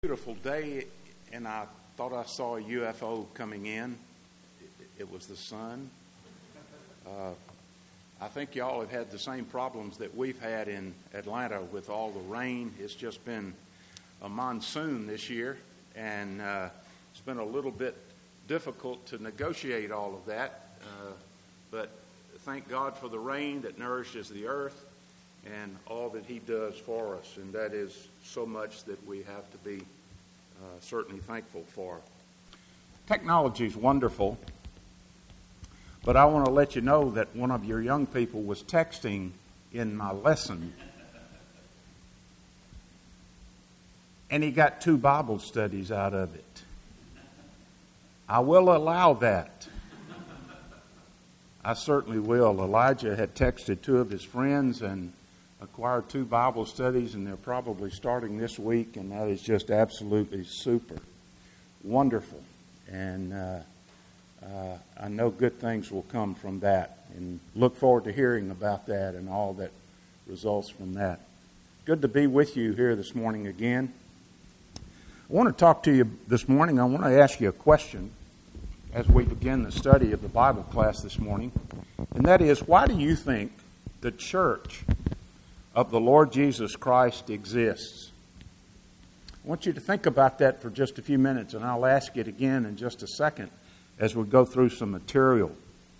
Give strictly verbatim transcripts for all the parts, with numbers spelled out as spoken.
Beautiful day, and I thought I saw a U F O coming in. It was the sun. Uh, I think y'all have had the same problems that we've had in Atlanta with all the rain. It's just been a monsoon this year, and uh, it's been a little bit difficult to negotiate all of that. Uh, but thank God for the rain that nourishes the earth and all that He does for us, and that is so much that we have to be uh, certainly thankful for. Technology is wonderful, but I want to let you know that one of your young people was texting in my lesson, and he got two Bible studies out of it. I will allow that. I certainly will. Elijah had texted two of his friends and acquired two Bible studies, and they're probably starting this week, and that is just absolutely super. Wonderful. And uh, uh, I know good things will come from that, and look forward to hearing about that and all that results from that. Good to be with you here this morning again. I want to talk to you this morning. I want to ask you a question as we begin the study of the Bible class this morning, and that is, why do you think the church of the Lord Jesus Christ exists? I want you to think about that for just a few minutes, and I'll ask it again in just a second as we go through some material.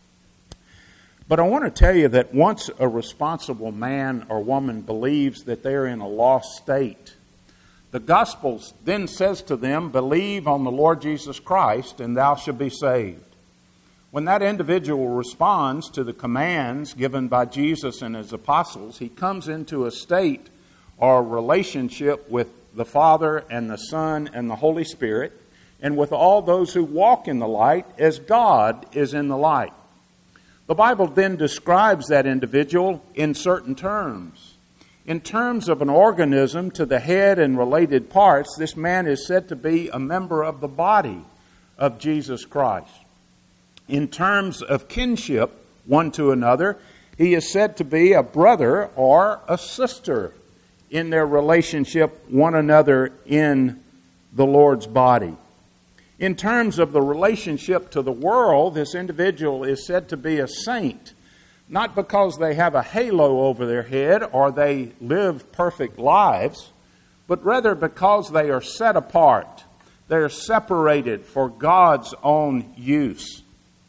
But I want to tell you that once a responsible man or woman believes that they're in a lost state, the gospel then says to them, believe on the Lord Jesus Christ, and thou shalt be saved. When that individual responds to the commands given by Jesus and His apostles, he comes into a state or relationship with the Father and the Son and the Holy Spirit, and with all those who walk in the light as God is in the light. The Bible then describes that individual in certain terms. In terms of an organism to the head and related parts, this man is said to be a member of the body of Jesus Christ. In terms of kinship one to another, he is said to be a brother or a sister in their relationship one another in the Lord's body. In terms of the relationship to the world, this individual is said to be a saint, not because they have a halo over their head or they live perfect lives, but rather because they are set apart. They are separated for God's own use.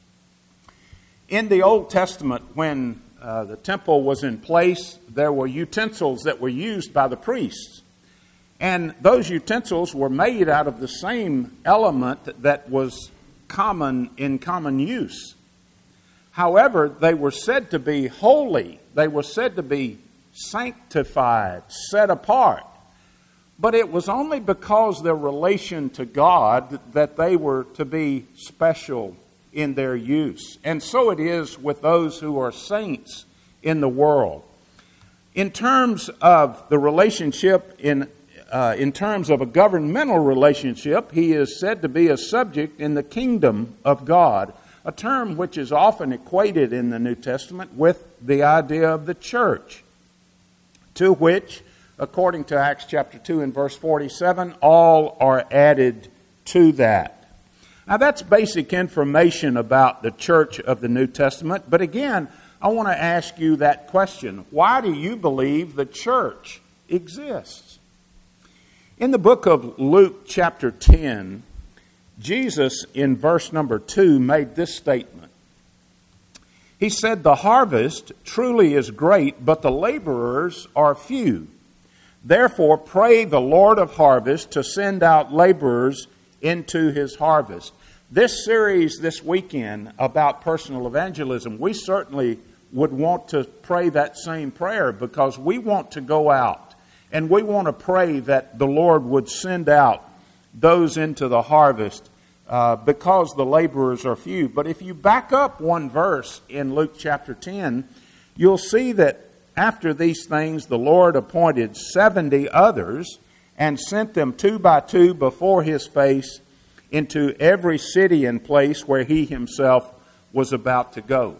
In the Old Testament, when uh, the temple was in place, there were utensils that were used by the priests. And those utensils were made out of the same element that was common in common use. However, they were said to be holy. They were said to be sanctified, set apart. But it was only because their relation to God that they were to be special in their use. And so it is with those who are saints in the world. In terms of the relationship, in uh, in terms of a governmental relationship, he is said to be a subject in the kingdom of God, a term which is often equated in the New Testament with the idea of the church, to which, according to Acts chapter two and verse forty-seven, all are added to that. Now, that's basic information about the church of the New Testament. But again, I want to ask you that question. Why do you believe the church exists? In the book of Luke chapter ten, Jesus in verse number two made this statement. He said, the harvest truly is great, but the laborers are few. Therefore, pray the Lord of harvest to send out laborers into His harvest. This series this weekend about personal evangelism, we certainly would want to pray that same prayer, because we want to go out and we want to pray that the Lord would send out those into the harvest uh, because the laborers are few. But if you back up one verse in Luke chapter ten, you'll see that after these things the Lord appointed seventy others and sent them two by two before His face into every city and place where He Himself was about to go.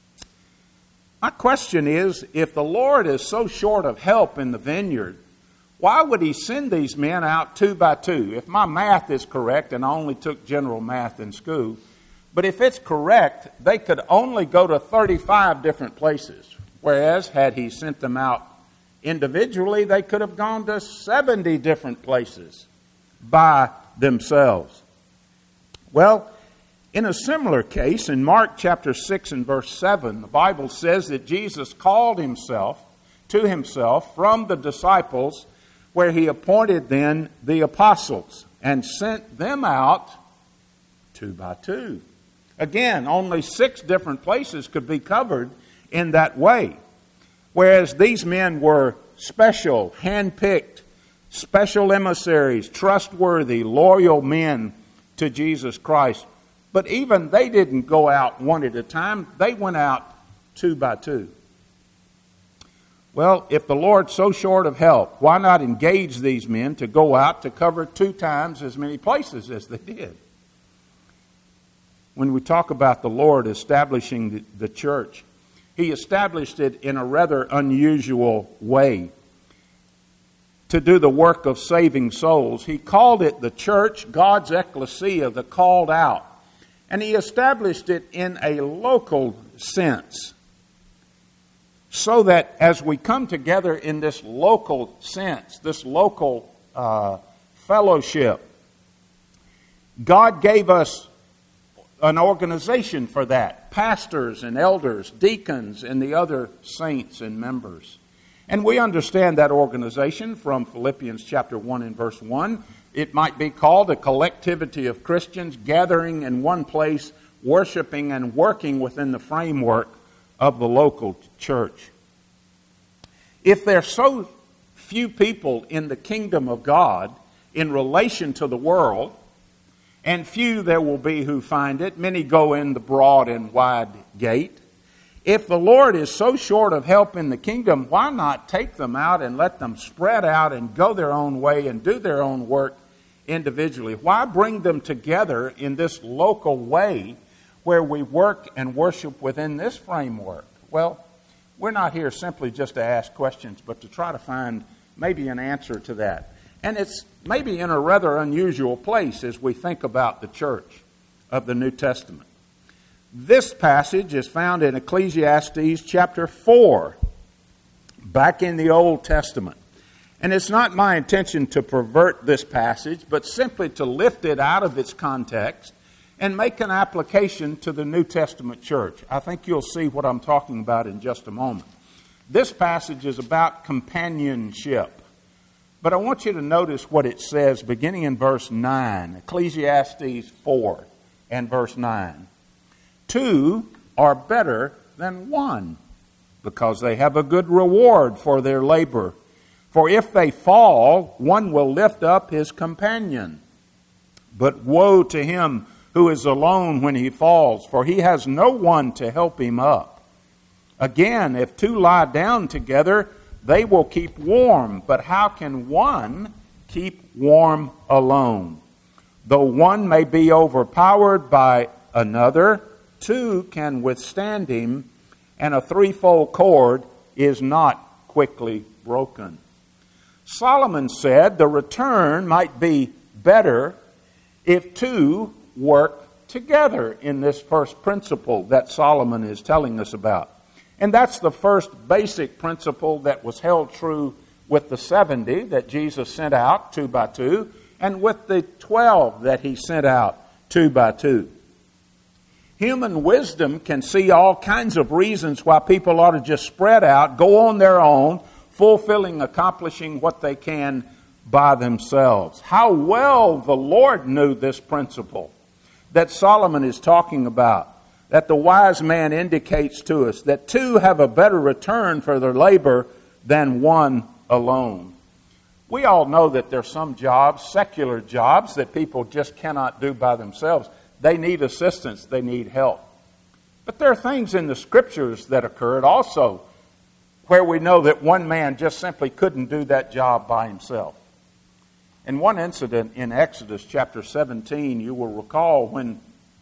My question is, if the Lord is so short of help in the vineyard, Why would he send these men out two by two? If my math is correct, and I only took general math in school, but if it's correct, they could only go to thirty-five different places. Whereas, had he sent them out individually, they could have gone to seventy different places by themselves. Well, in a similar case, in Mark chapter six and verse seven, the Bible says that Jesus called himself to himself from the disciples, where he appointed then the apostles and sent them out two by two. Again, only six different places could be covered in that way. Whereas these men were special, hand-picked, special emissaries, trustworthy, loyal men to Jesus Christ. But even they didn't go out one at a time. They went out two by two. Well, if the Lord's so short of help, why not engage these men to go out to cover two times as many places as they did? When we talk about the Lord establishing the, the church, he established it in a rather unusual way to do the work of saving souls. He called it the church, God's ecclesia, the called out. And he established it in a local sense, so that as we come together in this local sense, this local uh, fellowship, God gave us an organization for that. Pastors and elders, deacons, and the other saints and members. And we understand that organization from Philippians chapter one and verse one. It might be called a collectivity of Christians gathering in one place, worshiping and working within the framework of the local church. If there's so few people in the kingdom of God in relation to the world, and few there will be who find it, many go in the broad and wide gate. If the Lord is so short of help in the kingdom, why not take them out and let them spread out and go their own way and do their own work individually? Why bring them together in this local way where we work and worship within this framework? Well, we're not here simply just to ask questions, but to try to find maybe an answer to that. And it's maybe in a rather unusual place as we think about the church of the New Testament. This passage is found in Ecclesiastes chapter four, back in the Old Testament. And it's not my intention to pervert this passage, but simply to lift it out of its context and make an application to the New Testament church. I think you'll see what I'm talking about in just a moment. This passage is about companionship. But I want you to notice what it says beginning in verse nine, Ecclesiastes four and verse nine. Two are better than one, because they have a good reward for their labor. For if they fall, one will lift up his companion. But woe to him who is alone when he falls, for he has no one to help him up. Again, if two lie down together, they will keep warm. But how can one keep warm alone? Though one may be overpowered by another, two can withstand him, and a threefold cord is not quickly broken. Solomon said the return might be better if two work together in this first principle that Solomon is telling us about. And that's the first basic principle that was held true with the seventy that Jesus sent out two by two, and with the twelve that he sent out two by two. Human wisdom can see all kinds of reasons why people ought to just spread out, go on their own, fulfilling, accomplishing what they can by themselves. How well the Lord knew this principle that Solomon is talking about, that the wise man indicates to us, that two have a better return for their labor than one alone. We all know that there are some jobs, secular jobs, that people just cannot do by themselves. They need assistance, they need help. But there are things in the Scriptures that occurred also where we know that one man just simply couldn't do that job by himself. In one incident in Exodus chapter seventeen, you will recall when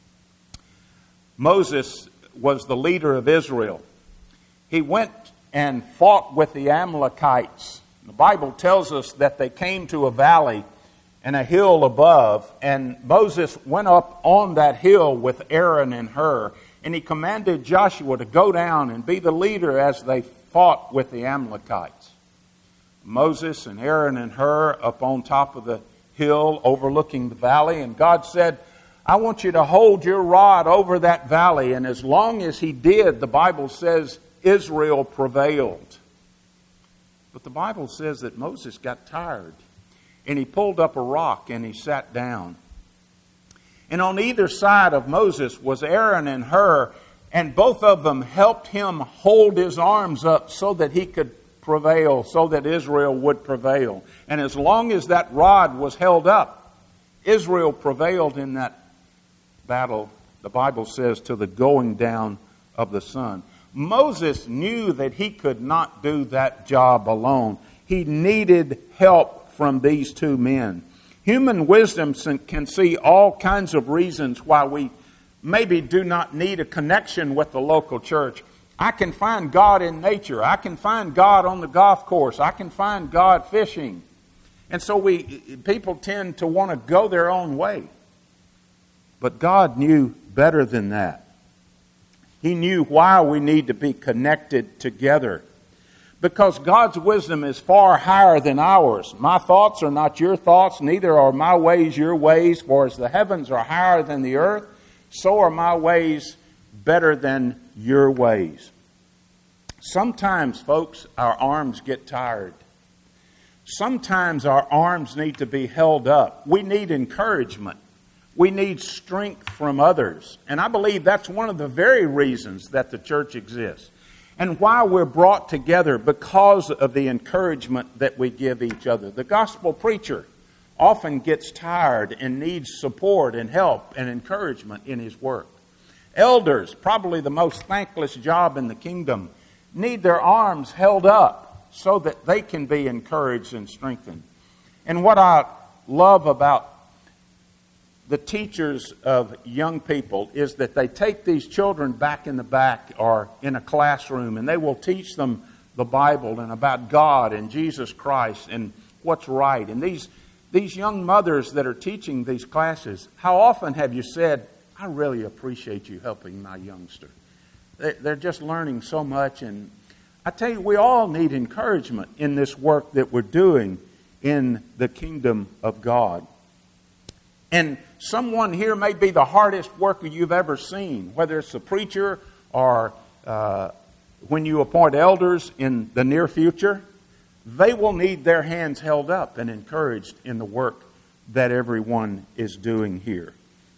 Moses was the leader of Israel. He went and fought with the Amalekites The Bible tells us that they came to a valley and a hill above, and Moses went up on that hill with Aaron and Hur, and he commanded Joshua to go down and be the leader as they fought with the Amalekites. Moses and Aaron and Hur up on top of the hill overlooking the valley, and God said, I want you to hold your rod over that valley. And as long as he did, the Bible says Israel prevailed. But the Bible says that Moses got tired, and he pulled up a rock and he sat down. And on either side of Moses was Aaron and Hur, and both of them helped him hold his arms up so that he could prevail, so that Israel would prevail. And as long as that rod was held up, Israel prevailed in that battle, the Bible says, to the going down of the sun. Moses knew that he could not do that job alone. He needed help from these two men. Human wisdom can see all kinds of reasons why we maybe do not need a connection with the local church. I can find God in nature. I can find God on the golf course. I can find God fishing. And so we people tend to want to go their own way. But God knew better than that. He knew why we need to be connected together. Because God's wisdom is far higher than ours. My thoughts are not your thoughts, neither are my ways your ways. For as the heavens are higher than the earth, so are my ways better than your ways. Sometimes, folks, our arms get tired. Sometimes our arms need to be held up. We need encouragement. We need strength from others. And I believe that's one of the very reasons that the church exists. And why we're brought together, because of the encouragement that we give each other. The gospel preacher often gets tired and needs support and help and encouragement in his work. Elders, probably the most thankless job in the kingdom, need their arms held up so that they can be encouraged and strengthened. And what I love about the teachers of young people is that they take these children back in the back or in a classroom, and they will teach them the Bible and about God and Jesus Christ and what's right. And these these young mothers that are teaching these classes, how often have you said, I really appreciate you helping my youngster. They're just learning so much. And I tell you, we all need encouragement in this work that we're doing in the kingdom of God. And someone here may be the hardest worker you've ever seen, whether it's a preacher or uh, when you appoint elders in the near future. They will need their hands held up and encouraged in the work that everyone is doing here.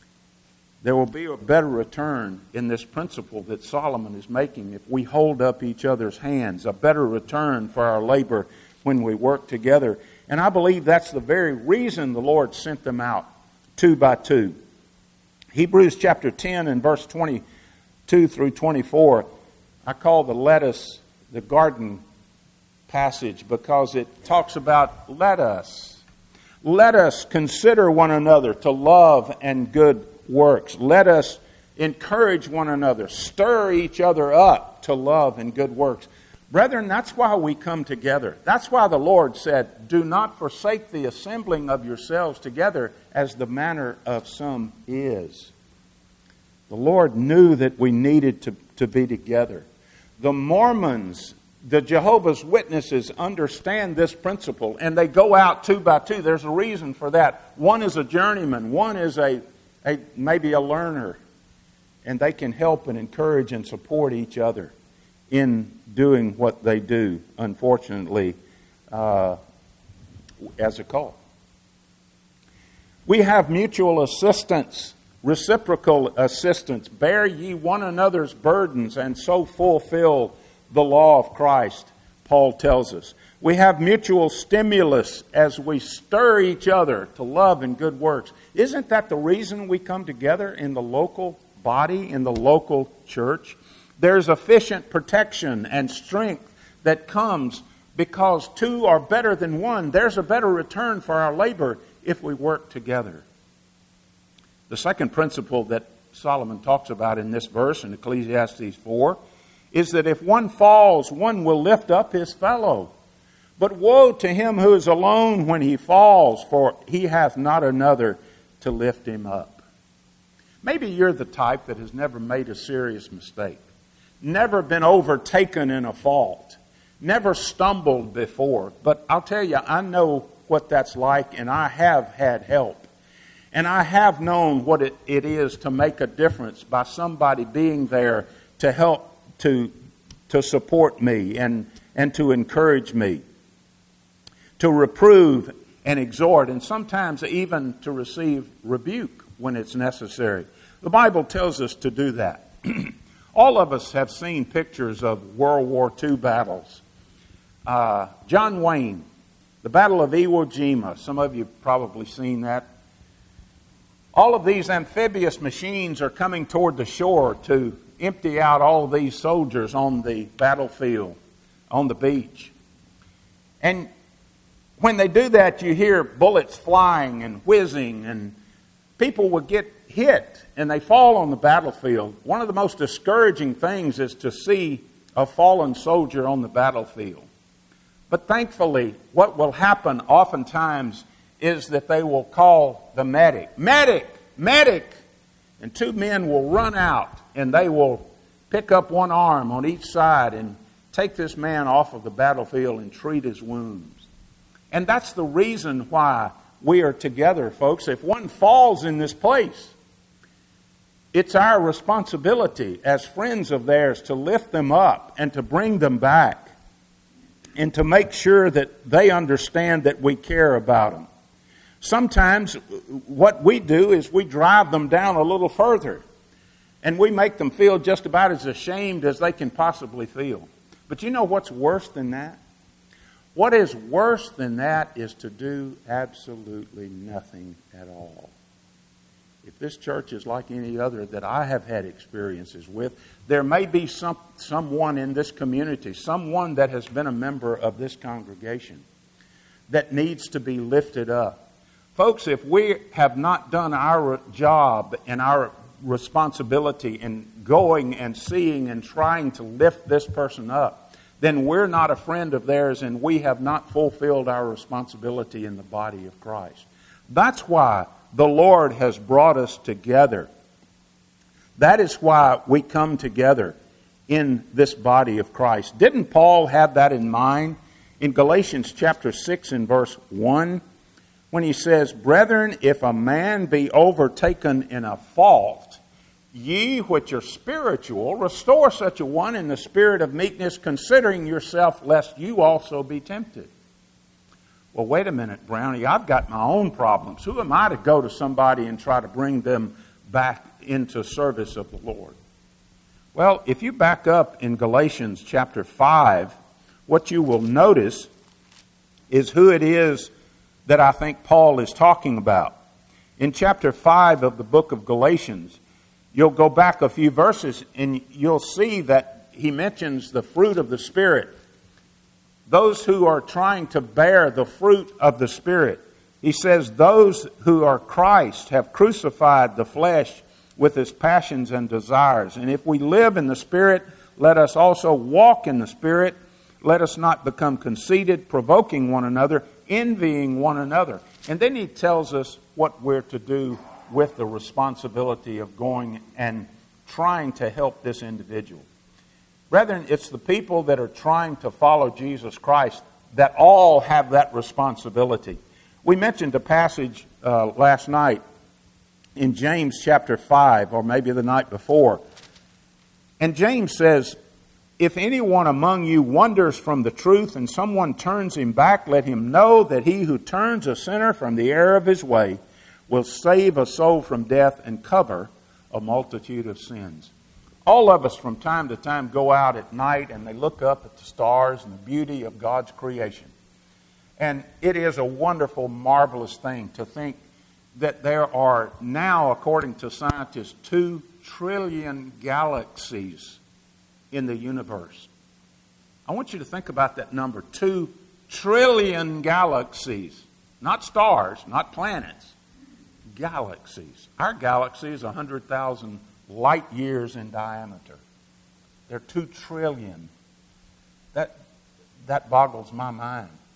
There will be a better return in this principle that Solomon is making if we hold up each other's hands, a better return for our labor when we work together. And I believe that's the very reason the Lord sent them out two by two. Hebrews chapter ten and verse twenty-two through twenty-four, I call the lettuce the garden passage because it talks about let us. Let us consider one another to love and good works. Let us encourage one another, stir each other up to love and good works. Brethren, that's why we come together. That's why the Lord said, do not forsake the assembling of yourselves together as the manner of some is. The Lord knew that we needed to, to be together. The Mormons, the Jehovah's Witnesses understand this principle, and they go out two by two. There's a reason for that. One is a journeyman. One is a, a maybe a learner. And they can help and encourage and support each other in doing what they do, unfortunately, uh, as a cult. We have mutual assistance, reciprocal assistance. Bear ye one another's burdens and so fulfill the law of Christ, Paul tells us. We have mutual stimulus as we stir each other to love and good works. Isn't that the reason we come together in the local body, in the local church? There's efficient protection and strength that comes because two are better than one. There's a better return for our labor if we work together. The second principle that Solomon talks about in this verse in Ecclesiastes four is that if one falls, one will lift up his fellow. But woe to him who is alone when he falls, for he hath not another to lift him up. Maybe you're the type that has never made a serious mistake, never been overtaken in a fault, never stumbled before. But I'll tell you, I know what that's like, and I have had help. And I have known what it, it is to make a difference by somebody being there to help, to, to support me and, and to encourage me, to reprove and exhort, and sometimes even to receive rebuke when it's necessary. The Bible tells us to do that. All of us have seen pictures of World War Two battles. Uh, John Wayne, the Battle of Iwo Jima. Some of you have probably seen that. All of these amphibious machines are coming toward the shore to empty out all of these soldiers on the battlefield, on the beach. And when they do that, you hear bullets flying and whizzing, and people will get hit and they fall on the battlefield. One of the most discouraging things is to see a fallen soldier on the battlefield. But thankfully, what will happen oftentimes is that they will call the medic. Medic! Medic! And two men will run out and they will pick up one arm on each side and take this man off of the battlefield and treat his wounds. And that's the reason why we are together, folks. If one falls in this place, it's our responsibility as friends of theirs to lift them up and to bring them back and to make sure that they understand that we care about them. Sometimes what we do is we drive them down a little further and we make them feel just about as ashamed as they can possibly feel. But you know what's worse than that? What is worse than that is to do absolutely nothing at all. If this church is like any other that I have had experiences with, there may be some someone in this community, someone that has been a member of this congregation that needs to be lifted up. Folks, if we have not done our job and our responsibility in going and seeing and trying to lift this person up, then we're not a friend of theirs and we have not fulfilled our responsibility in the body of Christ. That's why the Lord has brought us together. That is why we come together in this body of Christ. Didn't Paul have that in mind in Galatians chapter six and verse one? When he says, "Brethren, if a man be overtaken in a fault, ye which are spiritual, restore such a one in the spirit of meekness, considering yourself, lest you also be tempted." Well, wait a minute, Brownie, I've got my own problems. Who am I to go to somebody and try to bring them back into service of the Lord? Well, if you back up in Galatians chapter five, what you will notice is who it is that I think Paul is talking about. In chapter five of the book of Galatians, you'll go back a few verses and you'll see that he mentions the fruit of the Spirit. Those who are trying to bear the fruit of the Spirit. He says, those who are Christ have crucified the flesh with its passions and desires. And if we live in the Spirit, let us also walk in the Spirit. Let us not become conceited, provoking one another, envying one another. And then he tells us what we're to do with the responsibility of going and trying to help this individual. Brethren, it's the people that are trying to follow Jesus Christ that all have that responsibility. We mentioned a passage uh, last night in James chapter five, or maybe the night before. And James says, "If anyone among you wanders from the truth and someone turns him back, let him know that he who turns a sinner from the error of his way will save a soul from death and cover a multitude of sins." All of us from time to time go out at night and they look up at the stars and the beauty of God's creation. And it is a wonderful, marvelous thing to think that there are now, according to scientists, two trillion galaxies in the universe. I want you to think about that number, two trillion galaxies. Not stars, not planets, galaxies. Our galaxy is one hundred thousand light years in diameter. They're two trillion. That, that boggles my mind.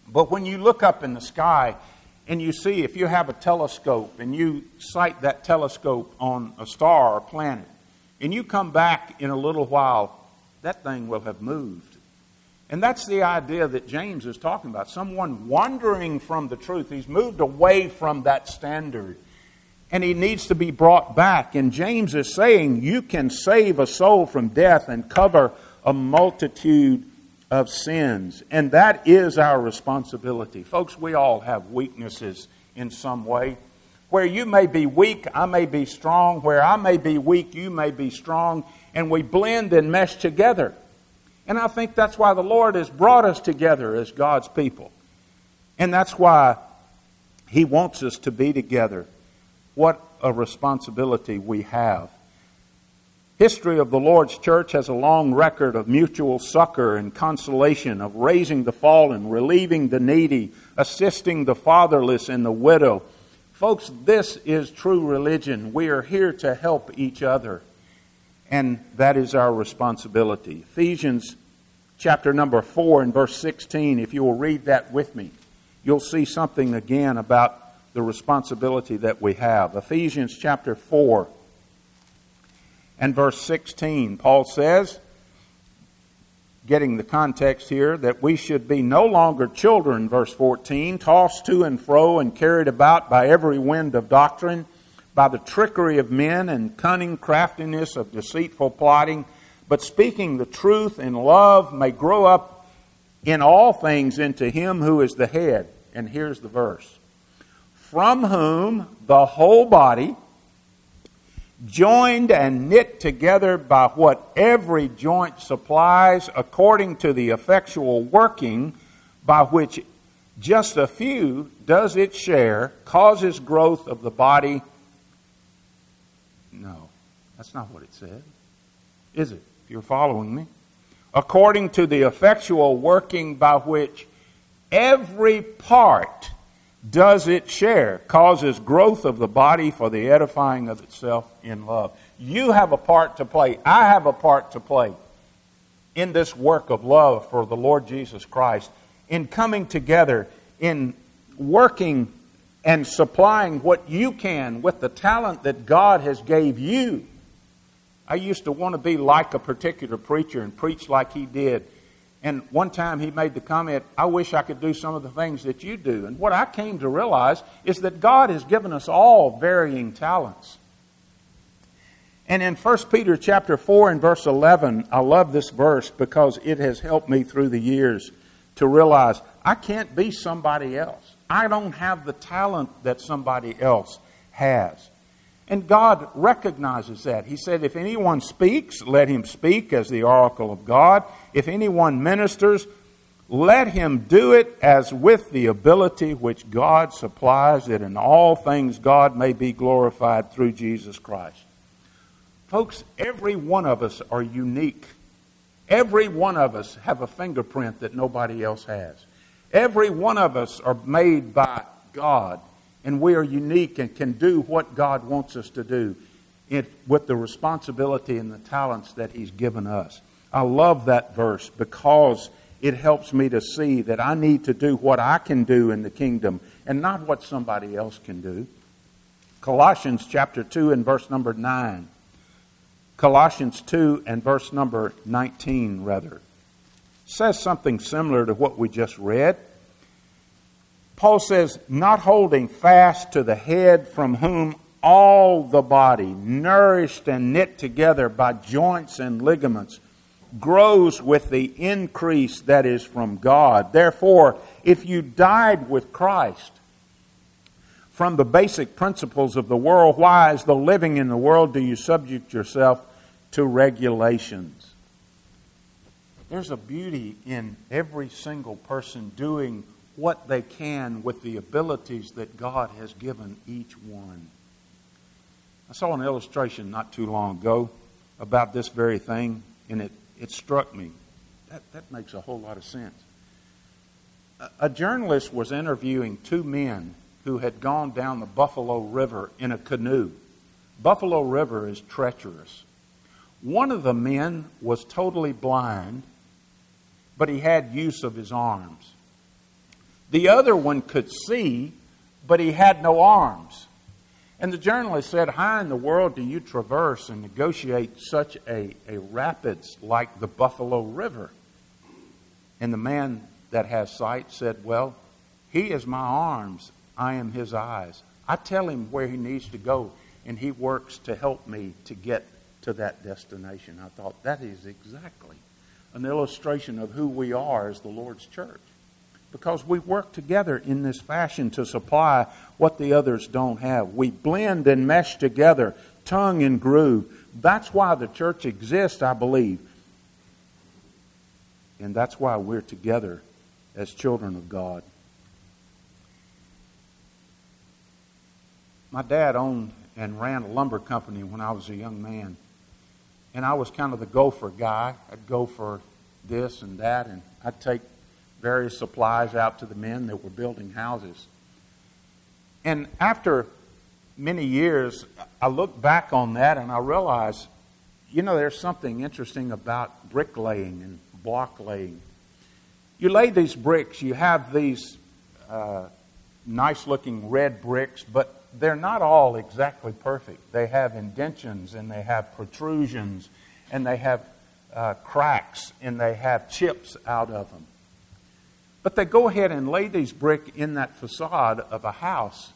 But when you look up in the sky and you see, if you have a telescope and you sight that telescope on a star or planet, and you come back in a little while, that thing will have moved. And that's the idea that James is talking about. Someone wandering from the truth. He's moved away from that standard. And he needs to be brought back. And James is saying you can save a soul from death and cover a multitude of sins. And that is our responsibility. Folks, we all have weaknesses in some way. Where you may be weak, I may be strong. Where I may be weak, you may be strong. And we blend and mesh together. And I think that's why the Lord has brought us together as God's people. And that's why He wants us to be together. What a responsibility we have. History of the Lord's church has a long record of mutual succor and consolation, of raising the fallen, relieving the needy, assisting the fatherless and the widow. Folks, this is true religion. We are here to help each other. And that is our responsibility. Ephesians chapter number four and verse sixteen, if you will read that with me, you'll see something again about the responsibility that we have. Ephesians chapter four and verse sixteen, Paul says, getting the context here, that we should be no longer children, verse fourteen, tossed to and fro and carried about by every wind of doctrine, by the trickery of men and cunning craftiness of deceitful plotting, but speaking the truth in love may grow up in all things into Him who is the head. And here's the verse. From whom the whole body, joined and knit together by what every joint supplies, according to the effectual working by which just a few does its share, causes growth of the body. No, that's not what it said. Is it? If you're following me. According to the effectual working by which every part does its share, causes growth of the body for the edifying of itself in love. You have a part to play. I have a part to play in this work of love for the Lord Jesus Christ, in coming together, in working and supplying what you can with the talent that God has gave you. I used to want to be like a particular preacher and preach like he did. And one time he made the comment, I wish I could do some of the things that you do. And what I came to realize is that God has given us all varying talents. And in First Peter chapter four and verse eleven, I love this verse because it has helped me through the years to realize I can't be somebody else. I don't have the talent that somebody else has. And God recognizes that. He said, if anyone speaks, let him speak as the oracle of God. If anyone ministers, let him do it as with the ability which God supplies, that in all things God may be glorified through Jesus Christ. Folks, every one of us are unique. Every one of us have a fingerprint that nobody else has. Every one of us are made by God, and we are unique and can do what God wants us to do it, with the responsibility and the talents that He's given us. I love that verse because it helps me to see that I need to do what I can do in the kingdom and not what somebody else can do. Colossians chapter two and verse number nine. Colossians two and verse number nineteen, rather, says something similar to what we just read. Paul says, not holding fast to the head, from whom all the body, nourished and knit together by joints and ligaments, grows with the increase that is from God. Therefore, if you died with Christ from the basic principles of the world, why, as though living in the world, do you subject yourself to regulations? There's a beauty in every single person doing what they can with the abilities that God has given each one. I saw an illustration not too long ago about this very thing, and it, it struck me. That, that makes a whole lot of sense. A, a journalist was interviewing two men who had gone down the Buffalo River in a canoe. Buffalo River is treacherous. One of the men was totally blind, but he had use of his arms. The other one could see, but he had no arms. And the journalist said, how in the world do you traverse and negotiate such a, a rapids like the Buffalo River? And the man that has sight said, well, he is my arms, I am his eyes. I tell him where he needs to go, and he works to help me to get to that destination. I thought, that is exactly an illustration of who we are as the Lord's church. Because we work together in this fashion to supply what the others don't have. We blend and mesh together, tongue and groove. That's why the church exists, I believe. And that's why we're together as children of God. My dad owned and ran a lumber company when I was a young man. And I was kind of the gopher guy. I'd go for this and that, and I'd take various supplies out to the men that were building houses. And after many years, I look back on that and I realize, you know, there's something interesting about bricklaying and block laying. You lay these bricks, you have these uh, nice-looking red bricks, but they're not all exactly perfect. They have indentions, and they have protrusions, and they have uh, cracks, and they have chips out of them. But they go ahead and lay these bricks in that facade of a house.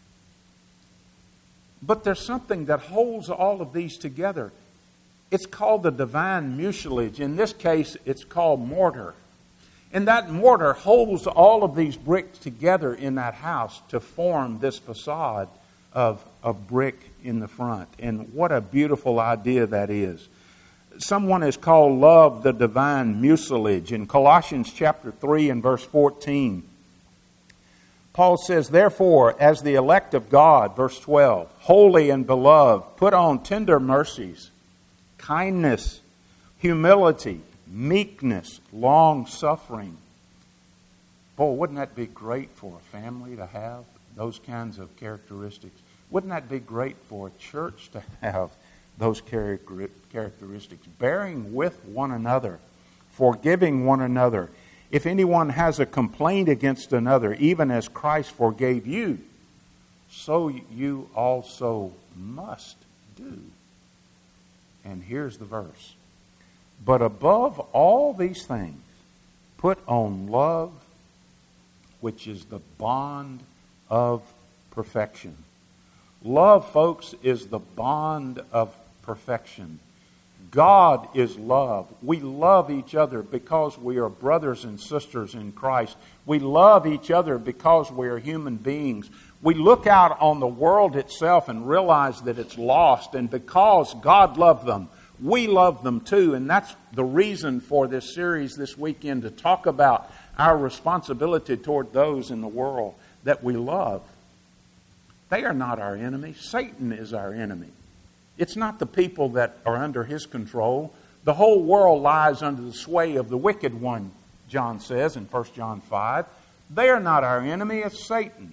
But there's something that holds all of these together. It's called the divine mucilage. In this case, it's called mortar. And that mortar holds all of these bricks together in that house to form this facade of, of brick in the front. And what a beautiful idea that is. Someone has called love the divine mucilage. In Colossians chapter three and verse fourteen, Paul says, therefore, as the elect of God, verse twelve, holy and beloved, put on tender mercies, kindness, humility, meekness, long-suffering. Boy, wouldn't that be great for a family to have those kinds of characteristics? Wouldn't that be great for a church to have those characteristics? Bearing with one another, forgiving one another. If anyone has a complaint against another, even as Christ forgave you, so you also must do. And here's the verse. But above all these things, put on love, which is the bond of perfection. Love, folks, is the bond of perfection. God is love. We love each other because we are brothers and sisters in Christ. We love each other because we are human beings. We look out on the world itself and realize that it's lost, and because God loved them, we love them too. And that's the reason for this series this weekend, to talk about our responsibility toward those in the world that we love. They are not our enemy. Satan is our enemy. It's not the people that are under his control. The whole world lies under the sway of the wicked one, John says in First John five. They are not our enemy, it's Satan.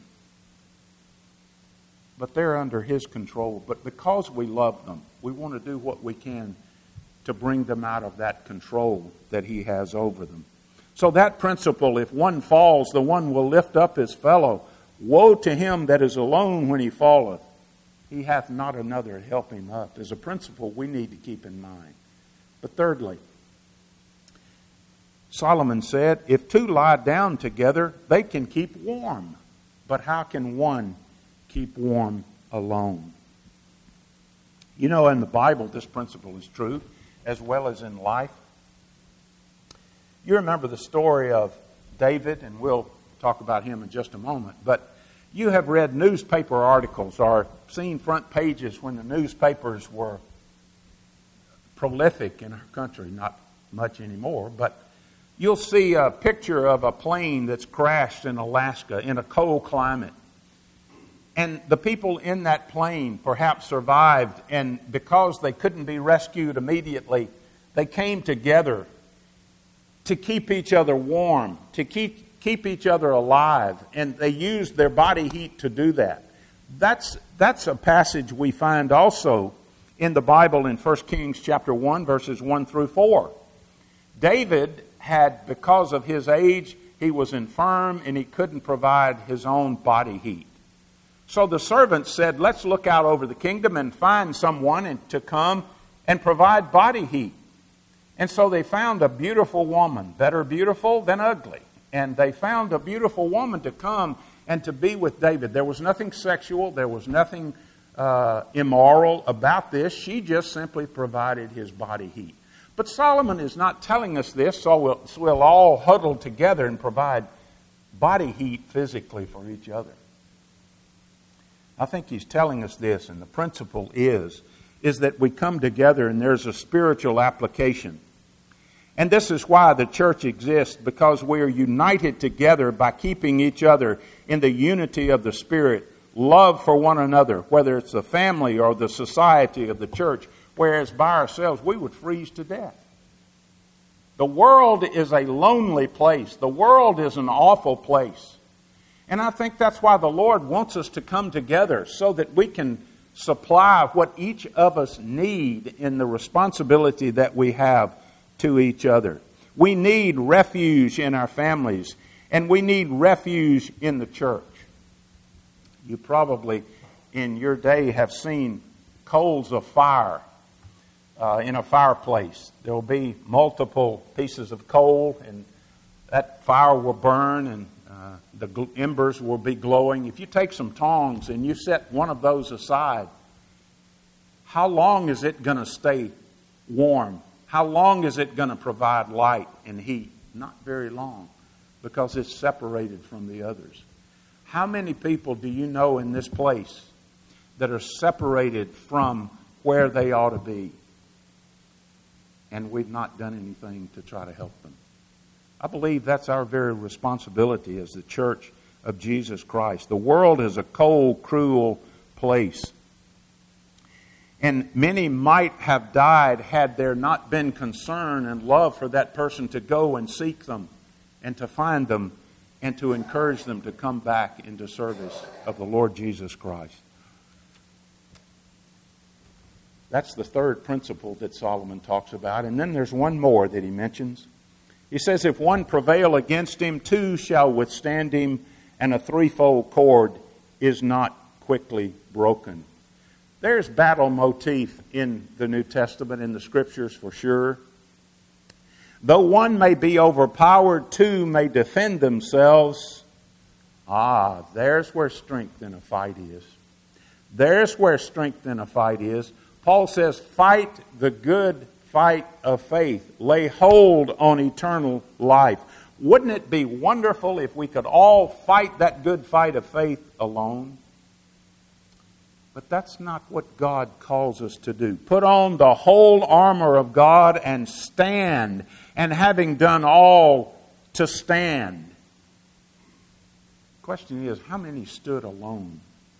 But they're under his control. But because we love them, we want to do what we can to bring them out of that control that he has over them. So that principle, if one falls, the one will lift up his fellow. Woe to him that is alone when he falleth. He hath not another to help him up. As a principle we need to keep in mind. But thirdly, Solomon said, if two lie down together, they can keep warm. But how can one keep warm alone? You know, in the Bible, this principle is true, as well as in life. You remember the story of David, and we'll talk about him in just a moment. But you have read newspaper articles or seen front pages when the newspapers were prolific in our country. Not much anymore, but you'll see a picture of a plane that's crashed in Alaska in a cold climate. And the people in that plane perhaps survived, and because they couldn't be rescued immediately, they came together to keep each other warm, to keep keep each other alive, and they used their body heat to do that. That's that's a passage we find also in the Bible in First Kings chapter one, verses one through four. David had, because of his age he was infirm, and he couldn't provide his own body heat. So the servants said, let's look out over the kingdom and find someone and to come and provide body heat. And so they found a beautiful woman, better beautiful than ugly. And they found a beautiful woman to come and to be with David. There was nothing sexual. There was nothing uh, immoral about this. She just simply provided his body heat. But Solomon is not telling us this, so we'll, so we'll all huddle together and provide body heat physically for each other. I think he's telling us this, and the principle is, is that we come together and there's a spiritual application. And this is why the church exists, because we are united together by keeping each other in the unity of the Spirit, love for one another, whether it's the family or the society of the church, whereas by ourselves we would freeze to death. The world is a lonely place. The world is an awful place. And I think that's why the Lord wants us to come together, so that we can supply what each of us need in the responsibility that we have to each other. We need refuge in our families, and we need refuge in the church. You probably in your day have seen coals of fire uh, in a fireplace. There will be multiple pieces of coal, and that fire will burn, and uh, the gl- embers will be glowing. If you take some tongs and you set one of those aside, how long is it going to stay warm? How long is it going to provide light and heat? Not very long, because it's separated from the others. How many people do you know in this place that are separated from where they ought to be? And we've not done anything to try to help them. I believe that's our very responsibility as the church of Jesus Christ. The world is a cold, cruel place. And many might have died had there not been concern and love for that person to go and seek them and to find them and to encourage them to come back into service of the Lord Jesus Christ. That's the third principle that Solomon talks about. And then there's one more that he mentions. He says, if one prevail against him, two shall withstand him, and a threefold cord is not quickly broken. There's battle motif in the New Testament, in the Scriptures for sure. Though one may be overpowered, two may defend themselves. Ah, there's where strength in a fight is. There's where strength in a fight is. Paul says, fight the good fight of faith. Lay hold on eternal life. Wouldn't it be wonderful if we could all fight that good fight of faith alone? But that's not what God calls us to do. Put on the whole armor of God and stand, and having done all, to stand. The question is, how many stood alone?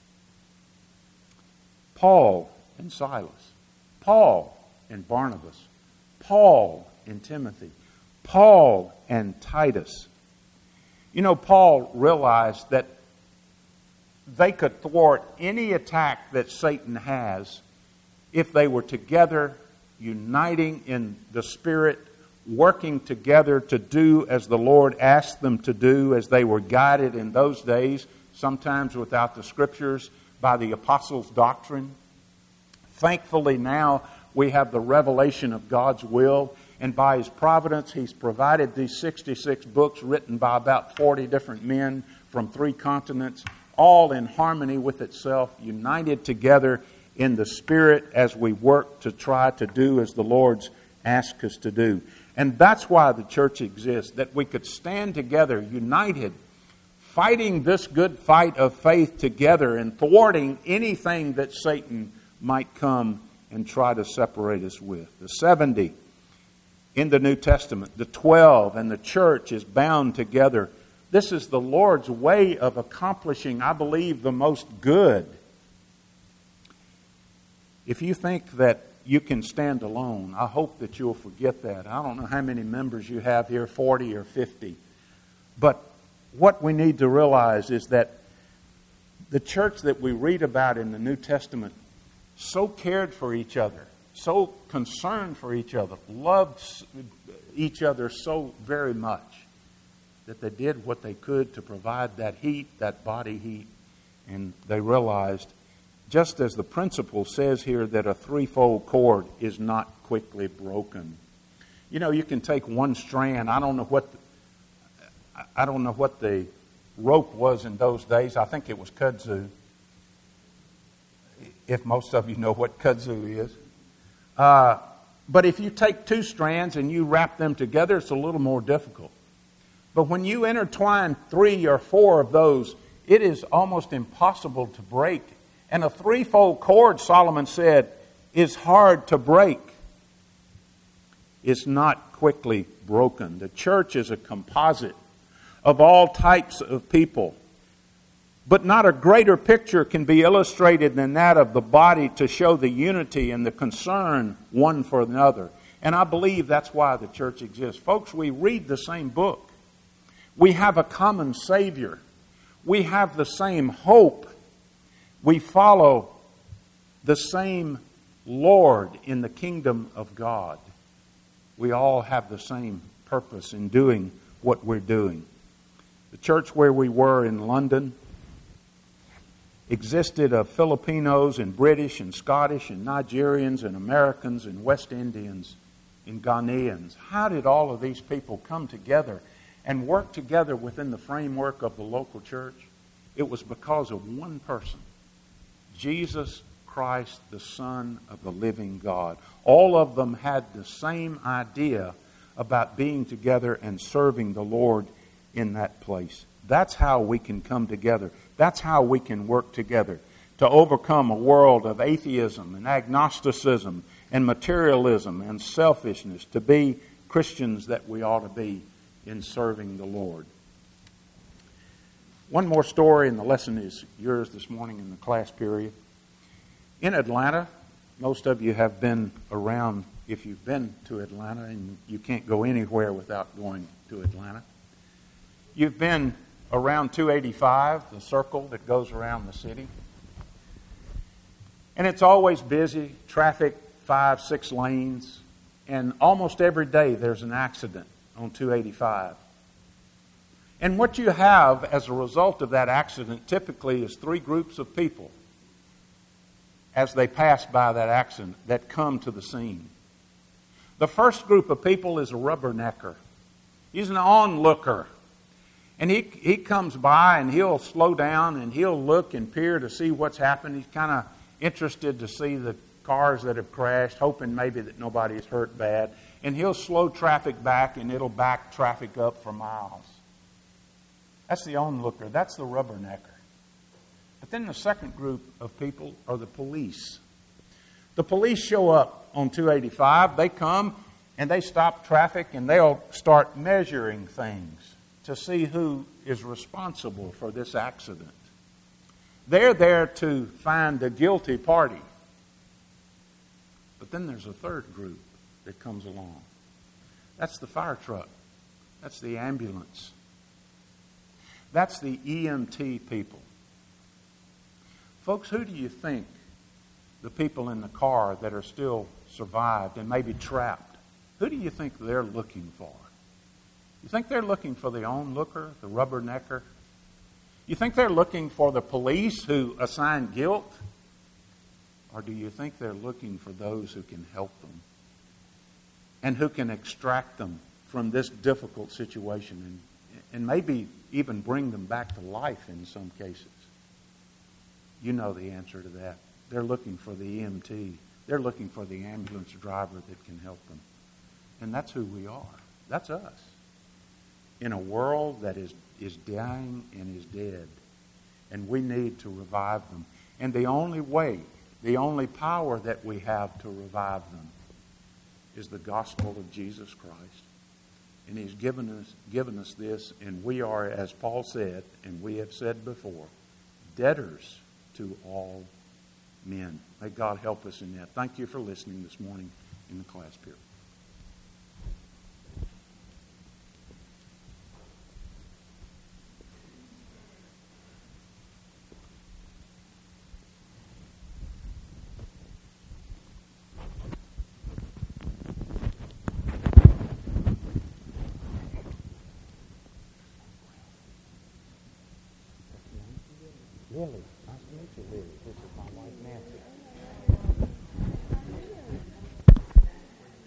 Paul and Silas. Paul and Barnabas. Paul and Timothy. Paul and Titus. You know, Paul realized that they could thwart any attack that Satan has if they were together, uniting in the Spirit, working together to do as the Lord asked them to do, as they were guided in those days, sometimes without the Scriptures, by the apostles' doctrine. Thankfully now we have the revelation of God's will, and by His providence He's provided these sixty-six books written by about forty different men from three continents, all in harmony with itself, united together in the Spirit as we work to try to do as the Lord's asked us to do. And that's why the church exists, that we could stand together, united, fighting this good fight of faith together and thwarting anything that Satan might come and try to separate us with. The seventy in the New Testament, the twelve, and the church is bound together. This is the Lord's way of accomplishing, I believe, the most good. If you think that you can stand alone, I hope that you'll forget that. I don't know how many members you have here, forty or fifty. But what we need to realize is that the church that we read about in the New Testament so cared for each other, so concerned for each other, loved each other so very much. that they did what they could to provide that heat, that body heat, and they realized, just as the principle says here, that a threefold cord is not quickly broken. You know, you can take one strand. I don't know what the, I don't know what the rope was in those days. I think it was kudzu, if most of you know what kudzu is. Uh, but if you take two strands and you wrap them together, it's a little more difficult. But when you intertwine three or four of those, it is almost impossible to break. And a threefold cord, Solomon said, is hard to break. It's not quickly broken. The church is a composite of all types of people. But not a greater picture can be illustrated than that of the body to show the unity and the concern one for another. And I believe that's why the church exists. Folks, we read the same book. We have a common Savior. We have the same hope. We follow the same Lord in the kingdom of God. We all have the same purpose in doing what we're doing. The church where we were in London existed of Filipinos and British and Scottish and Nigerians and Americans and West Indians and Ghanaians. How did all of these people come together and work together within the framework of the local church? It was because of one person, Jesus Christ, the Son of the living God. All of them had the same idea about being together and serving the Lord in that place. That's how we can come together. That's how we can work together to overcome a world of atheism and agnosticism and materialism and selfishness, to be Christians that we ought to be in serving the Lord. One more story, and the lesson is yours this morning in the class period. In Atlanta, most of you have been around, if you've been to Atlanta, and you can't go anywhere without going to Atlanta. You've been around two eighty-five, the circle that goes around the city. And it's always busy, traffic, five, six lanes, and almost every day there's an accident on two eighty-five. And what you have as a result of that accident typically is three groups of people as they pass by that accident that come to the scene. The first group of people is a rubbernecker. He's an onlooker. And he he comes by and he'll slow down and he'll look and peer to see what's happened. He's kind of interested to see the cars that have crashed, hoping maybe that nobody is hurt bad. And he'll slow traffic back and it'll back traffic up for miles. That's the onlooker. That's the rubbernecker. But then the second group of people are the police. The police show up on two eighty-five. They come and they stop traffic and they'll start measuring things to see who is responsible for this accident. They're there to find the guilty party. But then there's a third group that comes along. That's the fire truck. That's the ambulance. That's the E M T people. Folks, who do you think the people in the car that are still survived and maybe trapped, who do you think they're looking for? You think they're looking for the onlooker, the rubbernecker? You think they're looking for the police who assign guilt? Or do you think they're looking for those who can help them and who can extract them from this difficult situation and, and maybe even bring them back to life in some cases? You know the answer to that. They're looking for the E M T. They're looking for the ambulance driver that can help them. And that's who we are. That's us. In a world that is, is dying and is dead. And we need to revive them. And the only way, the only power that we have to revive them is the gospel of Jesus Christ. And He's given us, given us this, and we are, as Paul said, and we have said before, debtors to all men. May God help us in that. Thank you for listening this morning in the class period. Lily. Nice to meet you, Lily. This is my